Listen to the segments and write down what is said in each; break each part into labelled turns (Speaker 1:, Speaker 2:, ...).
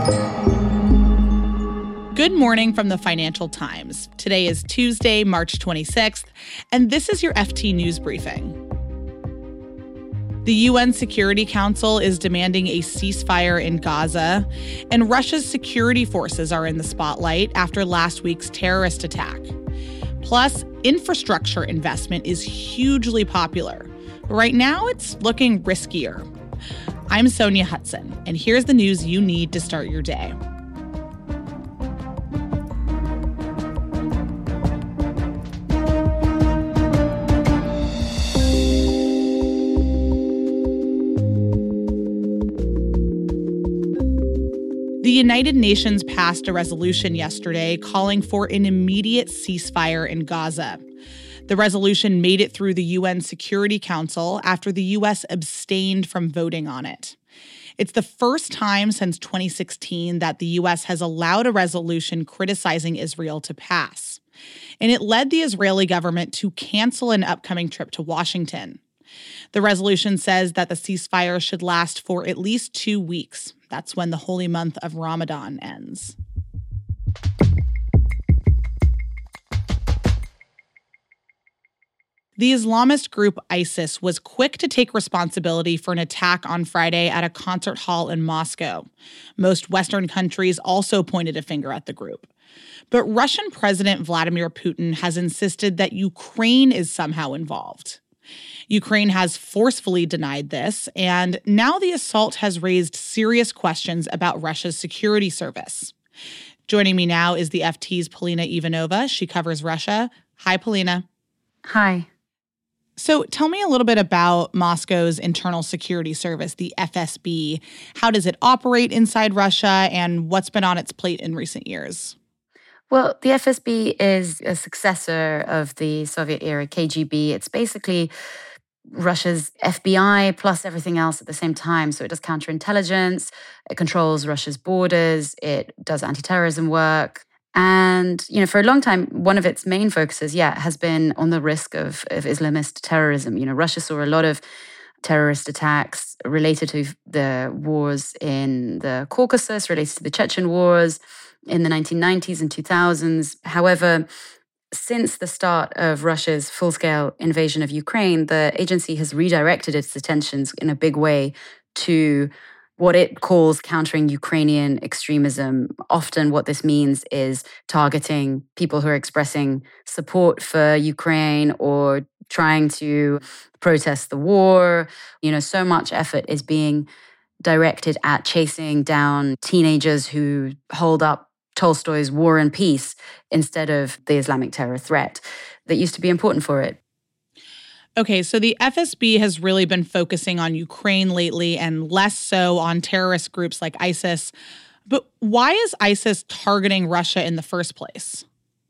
Speaker 1: Good morning from the Financial Times. Today is Tuesday, March 26th, and this is your FT News Briefing. The UN Security Council is demanding a ceasefire in Gaza, and Russia's security forces are in the spotlight after last week's terrorist attack. Plus, infrastructure investment is hugely popular. Right now, it's looking riskier. I'm Sonia Hudson, and here's the news you need to start your day. The United Nations passed a resolution yesterday calling for an immediate ceasefire in Gaza. The resolution made it through the UN Security Council after the U.S. abstained from voting on it. It's the first time since 2016 that the U.S. has allowed a resolution criticizing Israel to pass. And it led the Israeli government to cancel an upcoming trip to Washington. The resolution says that the ceasefire should last for at least 2 weeks. That's when the holy month of Ramadan ends. The Islamist group ISIS was quick to take responsibility for an attack on Friday at a concert hall in Moscow. Most Western countries also pointed a finger at the group. But Russian President Vladimir Putin has insisted that Ukraine is somehow involved. Ukraine has forcefully denied this, and now the assault has raised serious questions about Russia's security service. Joining me now is the FT's Polina Ivanova. She covers Russia. Hi, Polina.
Speaker 2: Hi.
Speaker 1: So tell me a little bit about Moscow's internal security service, the FSB. How does it operate inside Russia, and what's been on its plate in recent years?
Speaker 2: Well, the FSB is a successor of the Soviet-era KGB. It's basically Russia's FBI plus everything else at the same time. So it does counterintelligence, it controls Russia's borders, it does anti-terrorism work. And, for a long time, one of its main focuses, has been on the risk of Islamist terrorism. Russia saw a lot of terrorist attacks related to the wars in the Caucasus, related to the Chechen wars in the 1990s and 2000s. However, since the start of Russia's full-scale invasion of Ukraine, the agency has redirected its attentions in a big way to what it calls countering Ukrainian extremism. Often what this means is targeting people who are expressing support for Ukraine or trying to protest the war. So much effort is being directed at chasing down teenagers who hold up Tolstoy's War and Peace instead of the Islamic terror threat that used to be important for it.
Speaker 1: Okay, so the FSB has really been focusing on Ukraine lately and less so on terrorist groups like ISIS. But why is ISIS targeting Russia in the first place?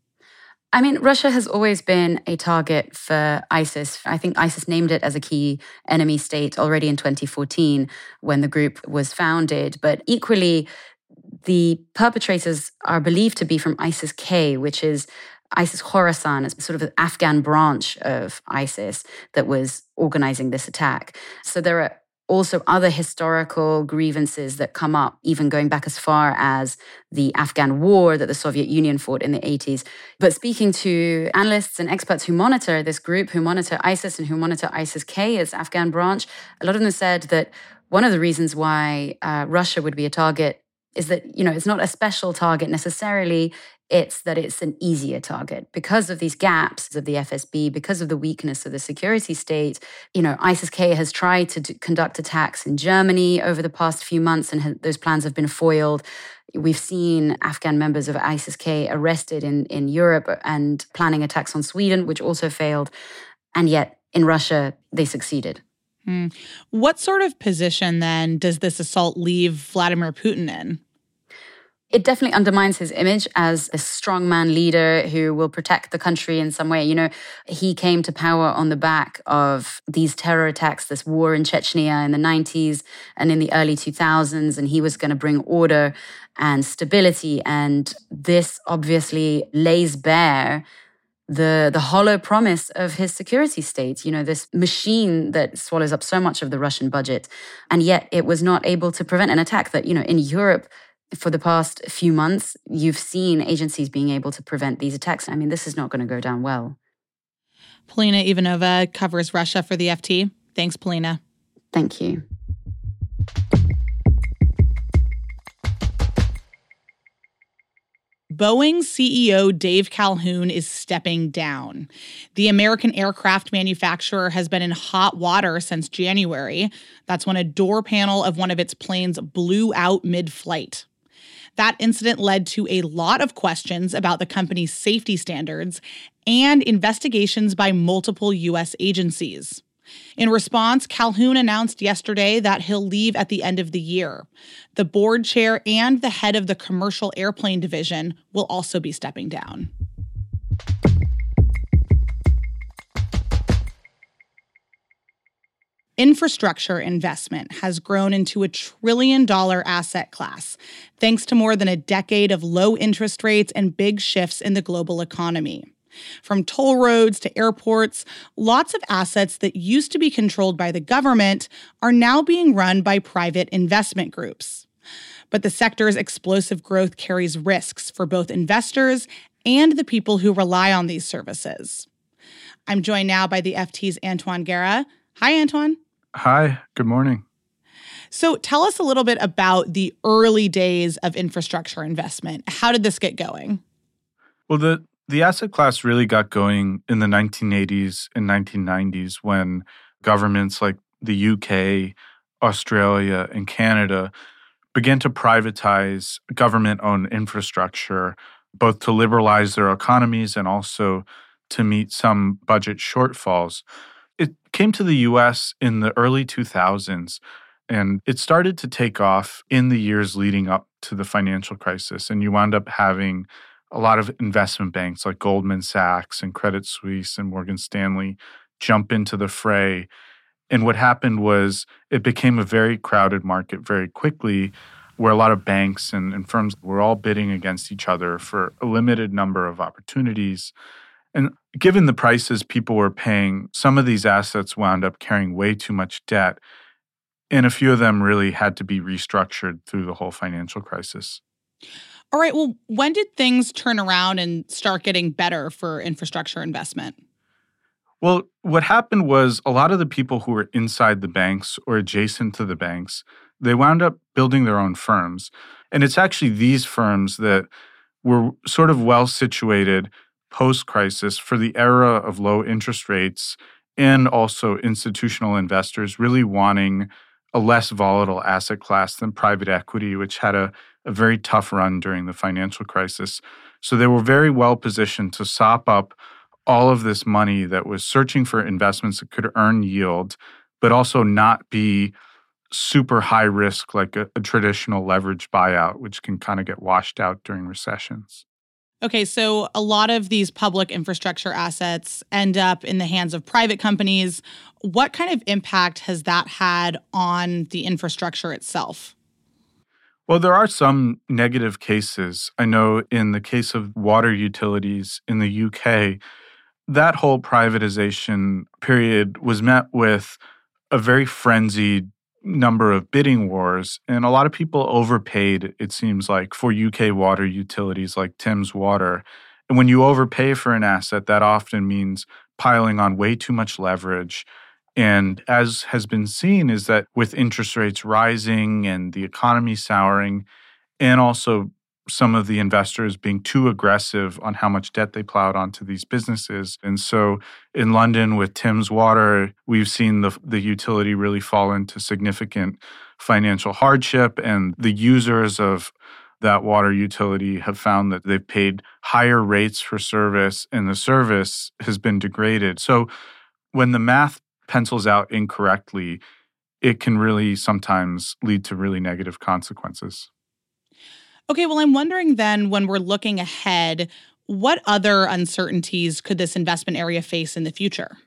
Speaker 2: Russia has always been a target for ISIS. I think ISIS named it as a key enemy state already in 2014 when the group was founded. But equally, the perpetrators are believed to be from ISIS-K, which is ISIS Khorasan. It's sort of an Afghan branch of ISIS that was organizing this attack. So there are also other historical grievances that come up, even going back as far as the Afghan war that the Soviet Union fought in the 80s. But speaking to analysts and experts who monitor this group, who monitor ISIS and who monitor ISIS-K, its Afghan branch, a lot of them said that one of the reasons why Russia would be a target is that, it's not a special target necessarily, it's that it's an easier target. Because of these gaps of the FSB, because of the weakness of the security state, ISIS-K has tried to conduct attacks in Germany over the past few months, and those plans have been foiled. We've seen Afghan members of ISIS-K arrested in Europe and planning attacks on Sweden, which also failed. And yet, in Russia, they succeeded.
Speaker 1: What sort of position, then, does this assault leave Vladimir Putin in?
Speaker 2: It definitely undermines his image as a strongman leader who will protect the country in some way. He came to power on the back of these terror attacks, this war in Chechnya in the 90s and in the early 2000s, and he was going to bring order and stability. And this obviously lays bare the hollow promise of his security state, this machine that swallows up so much of the Russian budget. And yet it was not able to prevent an attack that, in Europe, for the past few months, you've seen agencies being able to prevent these attacks. I mean, this is not going to go down well.
Speaker 1: Polina Ivanova covers Russia for the FT. Thanks, Polina.
Speaker 2: Thank you.
Speaker 1: Boeing CEO Dave Calhoun is stepping down. The American aircraft manufacturer has been in hot water since January. That's when a door panel of one of its planes blew out mid-flight. That incident led to a lot of questions about the company's safety standards and investigations by multiple U.S. agencies. In response, Calhoun announced yesterday that he'll leave at the end of the year. The board chair and the head of the commercial airplane division will also be stepping down. Infrastructure investment has grown into a $1 trillion asset class, thanks to more than a decade of low interest rates and big shifts in the global economy. From toll roads to airports, lots of assets that used to be controlled by the government are now being run by private investment groups. But the sector's explosive growth carries risks for both investors and the people who rely on these services. I'm joined now by the FT's Antoine Guerra. Hi, Antoine.
Speaker 3: Hi, good morning.
Speaker 1: So tell us a little bit about the early days of infrastructure investment. How did this get going?
Speaker 3: Well, the asset class really got going in the 1980s and 1990s when governments like the UK, Australia, and Canada began to privatize government-owned infrastructure, both to liberalize their economies and also to meet some budget shortfalls. It came to the U.S. in the early 2000s, and it started to take off in the years leading up to the financial crisis. And you wound up having a lot of investment banks like Goldman Sachs and Credit Suisse and Morgan Stanley jump into the fray. And what happened was it became a very crowded market very quickly, where a lot of banks and firms were all bidding against each other for a limited number of opportunities. And given the prices people were paying, some of these assets wound up carrying way too much debt, and a few of them really had to be restructured through the whole financial crisis.
Speaker 1: All right, well, when did things turn around and start getting better for infrastructure investment?
Speaker 3: Well, what happened was a lot of the people who were inside the banks or adjacent to the banks, they wound up building their own firms. And it's actually these firms that were sort of well situated post-crisis for the era of low interest rates and also institutional investors really wanting a less volatile asset class than private equity, which had a very tough run during the financial crisis. So they were very well positioned to sop up all of this money that was searching for investments that could earn yield, but also not be super high risk like a traditional leveraged buyout, which can kind of get washed out during recessions.
Speaker 1: Okay, so a lot of these public infrastructure assets end up in the hands of private companies. What kind of impact has that had on the infrastructure itself?
Speaker 3: Well, there are some negative cases. I know in the case of water utilities in the UK, that whole privatization period was met with a very frenzied number of bidding wars, and a lot of people overpaid, it seems like, for UK water utilities like Thames Water. And when you overpay for an asset, that often means piling on way too much leverage. And as has been seen is that with interest rates rising and the economy souring, and also some of the investors being too aggressive on how much debt they plowed onto these businesses. And so in London with Thames Water, we've seen the utility really fall into significant financial hardship, and the users of that water utility have found that they've paid higher rates for service and the service has been degraded. So when the math pencils out incorrectly, it can really sometimes lead to really negative consequences.
Speaker 1: Okay, well, I'm wondering then, when we're looking ahead, what other uncertainties could this investment area face in the future?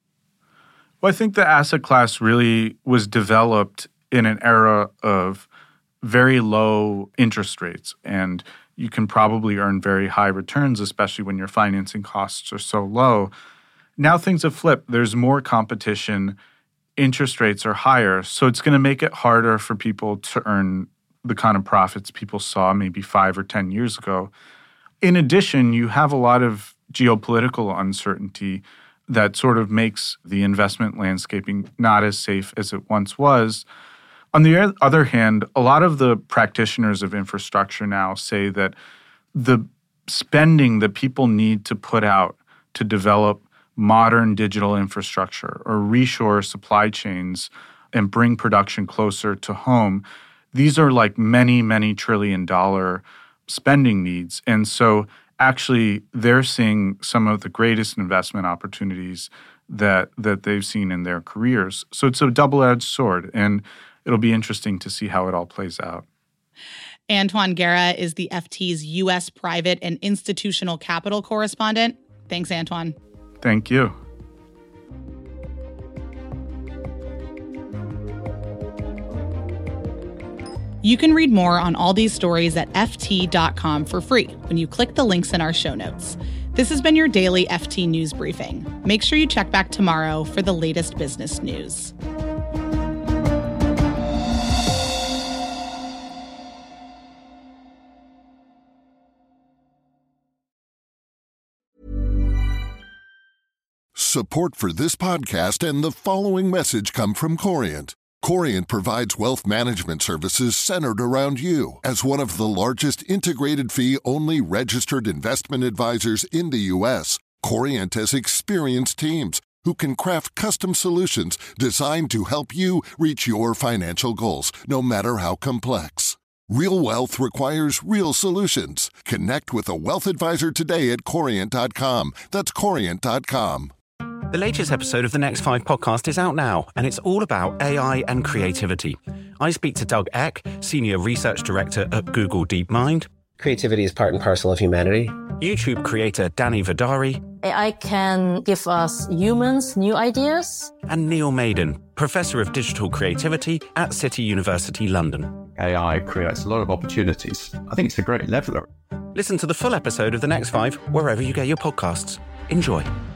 Speaker 3: Well, I think the asset class really was developed in an era of very low interest rates, and you can probably earn very high returns, especially when your financing costs are so low. Now things have flipped. There's more competition. Interest rates are higher, so it's going to make it harder for people to earn the kind of profits people saw maybe 5 or 10 years ago. In addition, you have a lot of geopolitical uncertainty that sort of makes the investment landscaping not as safe as it once was. On the other hand, a lot of the practitioners of infrastructure now say that the spending that people need to put out to develop modern digital infrastructure or reshore supply chains and bring production closer to home, these are like many, many trillion-dollar spending needs. And so actually they're seeing some of the greatest investment opportunities that they've seen in their careers. So it's a double-edged sword, and it'll be interesting to see how it all plays out.
Speaker 1: Antoine Guerra is the FT's U.S. private and institutional capital correspondent. Thanks, Antoine.
Speaker 3: Thank you.
Speaker 1: You can read more on all these stories at ft.com for free when you click the links in our show notes. This has been your daily FT News Briefing. Make sure you check back tomorrow for the latest business news.
Speaker 4: Support for this podcast and the following message come from Corient. Corient provides wealth management services centered around you. As one of the largest integrated fee-only registered investment advisors in the U.S., Corient has experienced teams who can craft custom solutions designed to help you reach your financial goals, no matter how complex. Real wealth requires real solutions. Connect with a wealth advisor today at Corient.com. That's Corient.com.
Speaker 5: The latest episode of the Next 5 podcast is out now, and it's all about AI and creativity. I speak to Doug Eck, Senior Research Director at Google DeepMind.
Speaker 6: Creativity is part and parcel of humanity.
Speaker 5: YouTube creator Danny Vidari.
Speaker 7: AI can give us humans new ideas.
Speaker 5: And Neil Maiden, Professor of Digital Creativity at City University London.
Speaker 8: AI creates a lot of opportunities. I think it's a great leveler.
Speaker 5: Listen to the full episode of The Next 5 wherever you get your podcasts. Enjoy.